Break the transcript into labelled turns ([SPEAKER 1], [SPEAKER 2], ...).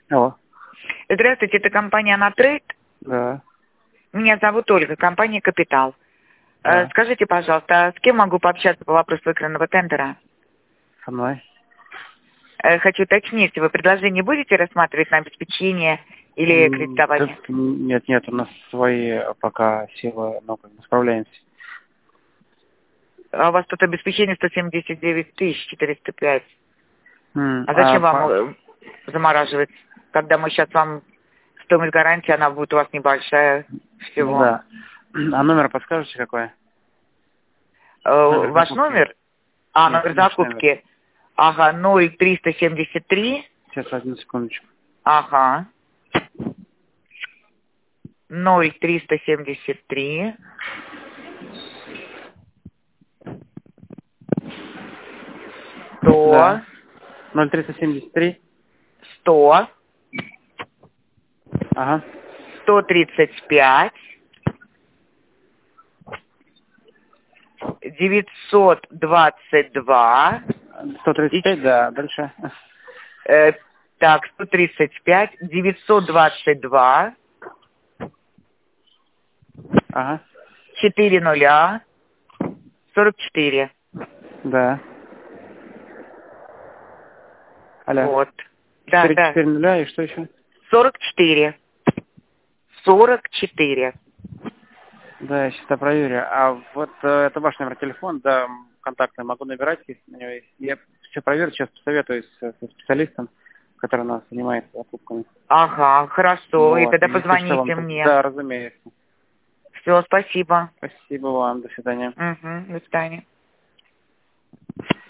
[SPEAKER 1] Алло.
[SPEAKER 2] Здравствуйте, это компания «Натрейд».
[SPEAKER 1] Да.
[SPEAKER 2] Меня зовут Ольга, компания «Капитал».
[SPEAKER 1] Да.
[SPEAKER 2] Скажите, пожалуйста, с кем могу пообщаться по вопросу выигранного тендера?
[SPEAKER 1] Со мной.
[SPEAKER 2] Хочу уточнить, вы предложение будете рассматривать на обеспечение или кредитование?
[SPEAKER 1] Нет, у нас свои пока силы, но как бы справляемся.
[SPEAKER 2] А у вас тут обеспечение 179 405. А зачем вам замораживать, когда мы сейчас вам стоимость гарантии, она будет у вас небольшая всего?
[SPEAKER 1] Да. А номер подскажете какой?
[SPEAKER 2] Ваш номер?
[SPEAKER 1] Нет,
[SPEAKER 2] Номер закупки. Ага, 0373.
[SPEAKER 1] Сейчас, одну секундочку.
[SPEAKER 2] Ага. 0373.
[SPEAKER 1] Да. 0373.
[SPEAKER 2] 100.
[SPEAKER 1] Ага.
[SPEAKER 2] 135. 922.
[SPEAKER 1] 135, да, дальше.
[SPEAKER 2] Так, 135, 922.
[SPEAKER 1] Ага.
[SPEAKER 2] 4 44.
[SPEAKER 1] Да. Алло.
[SPEAKER 2] Вот. Да,
[SPEAKER 1] 4 нуля и что еще?
[SPEAKER 2] 44. 44.
[SPEAKER 1] Да, я сейчас проверю. А вот это ваш номер телефона, да, контактный могу набирать, если на него есть. Я все проверю, сейчас посоветуюсь со специалистом, который у нас занимается закупками.
[SPEAKER 2] Ага, хорошо.
[SPEAKER 1] Вот.
[SPEAKER 2] И тогда
[SPEAKER 1] Если что,
[SPEAKER 2] позвоните
[SPEAKER 1] вам...
[SPEAKER 2] мне.
[SPEAKER 1] Да, разумеется.
[SPEAKER 2] Все, спасибо.
[SPEAKER 1] Спасибо вам. До свидания.
[SPEAKER 2] Угу, до свидания.